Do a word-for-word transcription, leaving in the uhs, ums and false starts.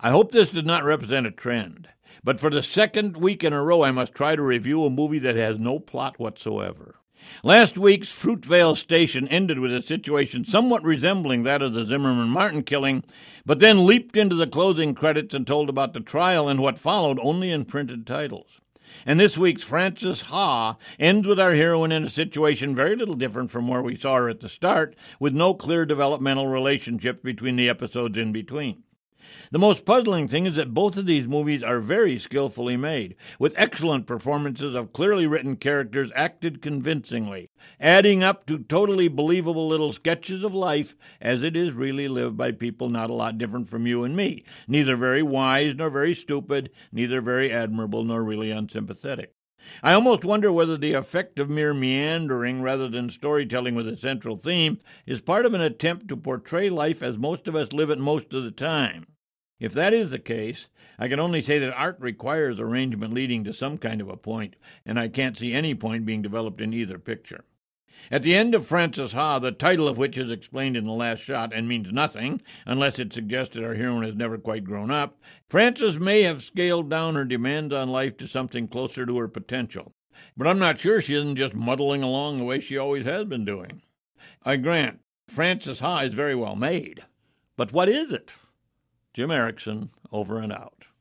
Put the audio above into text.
I hope this does not represent a trend, but for the second week in a row, I must try to review a movie that has no plot whatsoever. Last week's Fruitvale Station ended with a situation somewhat resembling that of the Zimmerman-Martin killing, but then leaped into the closing credits and told about the trial and what followed only in printed titles. And this week's Frances Ha ends with our heroine in a situation very little different from where we saw her at the start, with no clear developmental relationship between the episodes in between. The most puzzling thing is that both of these movies are very skillfully made, with excellent performances of clearly written characters acted convincingly, adding up to totally believable little sketches of life as it is really lived by people not a lot different from you and me, neither very wise nor very stupid, neither very admirable nor really unsympathetic. I almost wonder whether the effect of mere meandering rather than storytelling with a central theme is part of an attempt to portray life as most of us live it most of the time. If that is the case, I can only say that art requires arrangement leading to some kind of a point, and I can't see any point being developed in either picture. At the end of Frances Ha, the title of which is explained in the last shot and means nothing, unless it suggests that our heroine has never quite grown up, Frances may have scaled down her demands on life to something closer to her potential. But I'm not sure she isn't just muddling along the way she always has been doing. I grant, Frances Ha is very well made. But what is it? Jim Erickson, over and out.